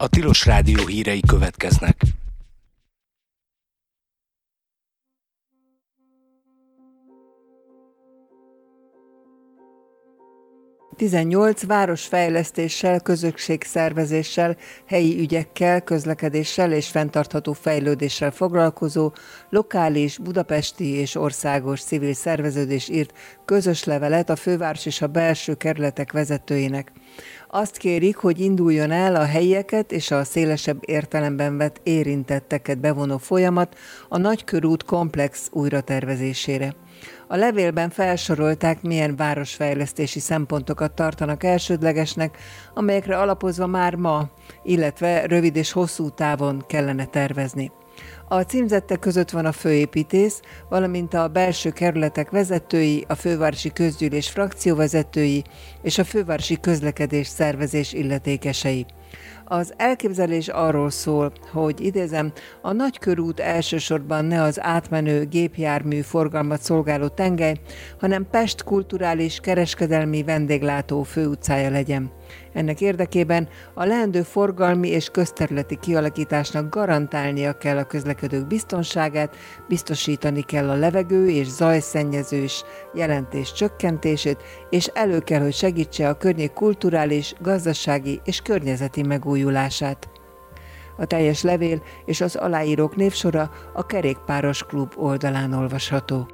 A Tilos Rádió hírei következnek. ...18 városfejlesztéssel, közösségszervezéssel, helyi ügyekkel, közlekedéssel és fenntartható fejlődéssel foglalkozó lokális, budapesti és országos civil szerveződés írt közös levelet a főváros és a belső kerületek vezetőinek. Azt kérik, hogy induljon el a helyieket és a szélesebb értelemben vett érintetteket bevonó folyamat a Nagykörút komplex újratervezésére. A levélben felsorolták, milyen városfejlesztési szempontokat tartanak elsődlegesnek, amelyekre alapozva már ma, illetve rövid és hosszú távon kellene tervezni. A címzettek között van a főépítész, valamint a belső kerületek vezetői, a fővárosi közgyűlés frakcióvezetői és a fővárosi közlekedés szervezés illetékesei. Az elképzelés arról szól, hogy idézem, a Nagykörút elsősorban ne az átmenő gépjármű forgalmat szolgáló tengely, hanem Pest kulturális, kereskedelmi vendéglátó főutcája legyen. Ennek érdekében a leendő forgalmi és közterületi kialakításnak garantálnia kell a közlekedők biztonságát, biztosítani kell a levegő és zajszennyezés jelentés csökkentését, és elő kell, hogy segítse a környék kulturális, gazdasági és környezeti megújulását. A teljes levél és az aláírók névsora a Kerékpáros Klub oldalán olvasható.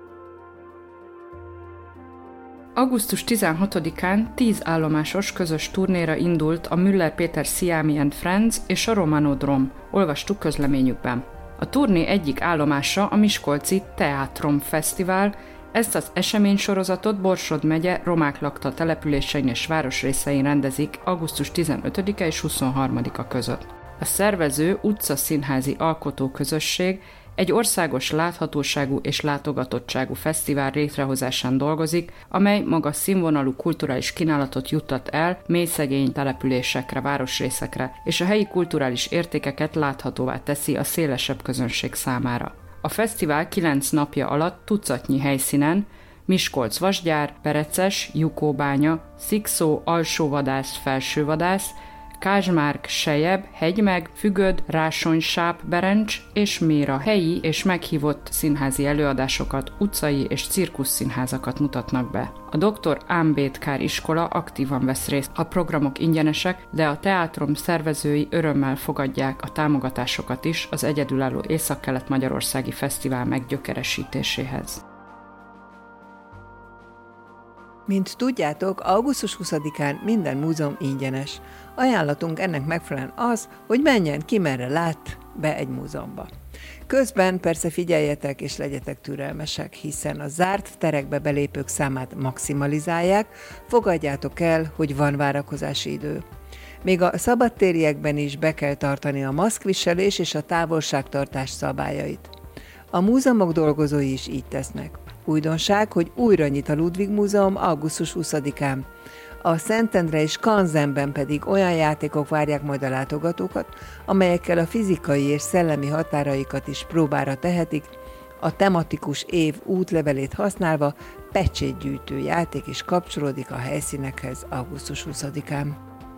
Augusztus 16-án 10 állomásos közös turnéra indult a Müller Péter Sziámi and Friends és a Romanodrom, olvastuk közleményükben. A turné egyik állomása a miskolci Teátrom Fesztivál, ezt az eseménysorozatot Borsod megye romák lakta településein és városrészein rendezik augusztus 15-e és 23-a között. A szervező utcaszínházi alkotóközösség egy országos láthatóságú és látogatottságú fesztivál létrehozásán dolgozik, amely magas színvonalú kulturális kínálatot juttat el mélyszegény településekre, városrészekre, és a helyi kulturális értékeket láthatóvá teszi a szélesebb közönség számára. A fesztivál 9 napja alatt tucatnyi helyszínen, Miskolc-Vasgyár, Pereces, Jukóbánya, Szikszó, Alsóvadász, Felsővadász, Kázsmárk, Selyeb, Hegymeg, Fügöd, Rásony, Sáp, Berencs és Méra helyi és meghívott színházi előadásokat, utcai és cirkusszínházakat mutatnak be. A Dr. Ámbétkár iskola aktívan vesz részt. A programok ingyenesek, de a teátrom szervezői örömmel fogadják a támogatásokat is az egyedülálló Északkelet-Magyarországi Fesztivál meggyökeresítéséhez. Mint tudjátok, augusztus 20-án minden múzeum ingyenes. Ajánlatunk ennek megfelelően az, hogy menjen ki merre lát be egy múzeumba. Közben persze figyeljetek és legyetek türelmesek, hiszen a zárt terekbe belépők számát maximalizálják, fogadjátok el, hogy van várakozási idő. Még a szabadtériekben is be kell tartani a maszkviselés és a távolságtartás szabályait. A múzeumok dolgozói is így tesznek. Újdonság, hogy újra nyit a Ludwig Múzeum augusztus 20-án. A Szentendre és Kanzenben pedig olyan játékok várják majd a látogatókat, amelyekkel a fizikai és szellemi határaikat is próbára tehetik, a tematikus év útlevelét használva pecsétgyűjtő játék is kapcsolódik a helyszínekhez augusztus 20-án.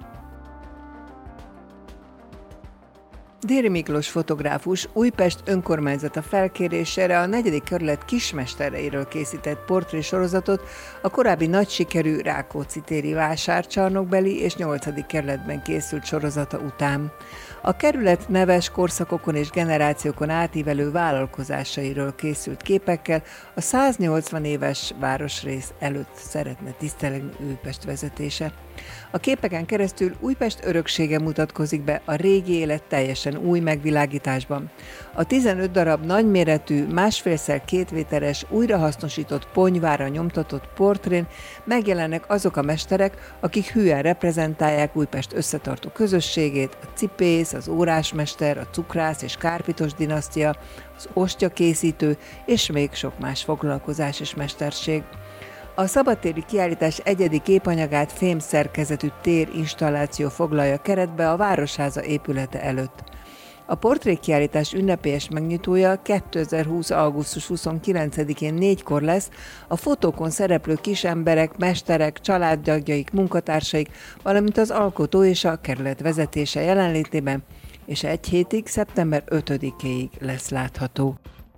Déri Miklós fotográfus Újpest önkormányzata felkérésére a 4. kerület kismestereiről készített portrésorozatot a korábbi nagy sikerű Rákóczi téri vásárcsarnokbeli és 8. kerületben készült sorozata után. A kerület neves korszakokon és generációkon átívelő vállalkozásairól készült képekkel a 180 éves városrész előtt szeretne tisztelegni Újpest vezetése. A képeken keresztül Újpest öröksége mutatkozik be a régi élet teljesen új megvilágításban. A 15 darab nagyméretű, 1,5x2 méteres, újrahasznosított ponyvára nyomtatott portrén megjelennek azok a mesterek, akik hűen reprezentálják Újpest összetartó közösségét, a cipész, az órásmester, a cukrász és kárpitos dinasztia, az ostyakészítő és még sok más foglalkozás és mesterség. A szabadtéri kiállítás egyedi képanyagát fémszerkezetű térinstalláció foglalja keretbe a Városháza épülete előtt. A portrékiállítás ünnepélyes megnyitója 2020. augusztus 29-én 4-kor lesz a fotókon szereplő kisemberek, mesterek, családtagjaik, munkatársaik, valamint az alkotó és a kerület vezetése jelenlétében, és egy hétig, szeptember 5-éig lesz látható.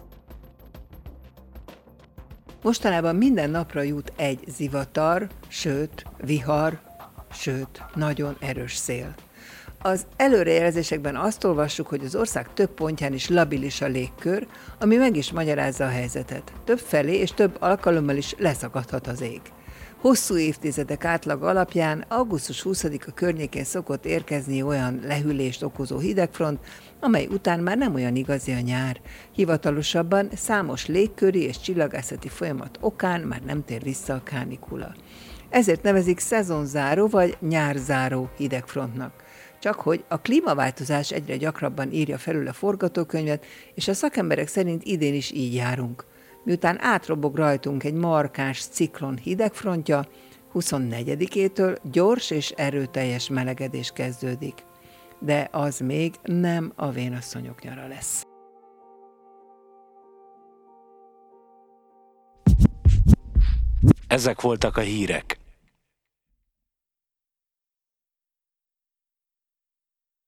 Mostanában minden napra jut egy zivatar, sőt, vihar, sőt, nagyon erős szél. Az előrejelzésekben azt olvassuk, hogy az ország több pontján is labilis a légkör, ami meg is magyarázza a helyzetet. Több felé és több alkalommal is leszakadhat az ég. Hosszú évtizedek átlag alapján augusztus 20-a környékén szokott érkezni olyan lehűlést okozó hidegfront, amely után már nem olyan igazi a nyár. Hivatalosabban számos légköri és csillagászati folyamat okán már nem tér vissza a kánikula. Ezért nevezik szezonzáró vagy nyárzáró hidegfrontnak. Csak hogy a klímaváltozás egyre gyakrabban írja felül a forgatókönyvet, és a szakemberek szerint idén is így járunk. Miután átrobog rajtunk egy markáns ciklon hidegfrontja, 24-től gyors és erőteljes melegedés kezdődik. De az még nem a vénasszonyok nyara lesz. Ezek voltak a hírek.